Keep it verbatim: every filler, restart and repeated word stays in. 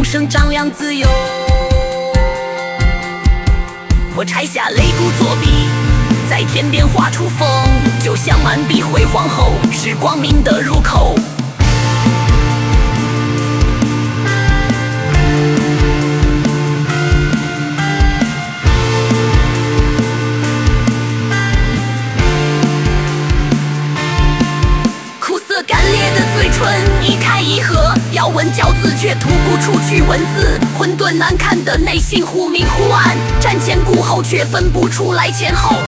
生张扬自由。我拆下擂鼓作笔，在天边画出风，就像满笔辉煌后是光明的入口。苦涩干裂的嘴唇一开一合，要问教字却吐不出去文字，混沌难看的内心忽明忽暗，瞻前顾后却分不出来前后。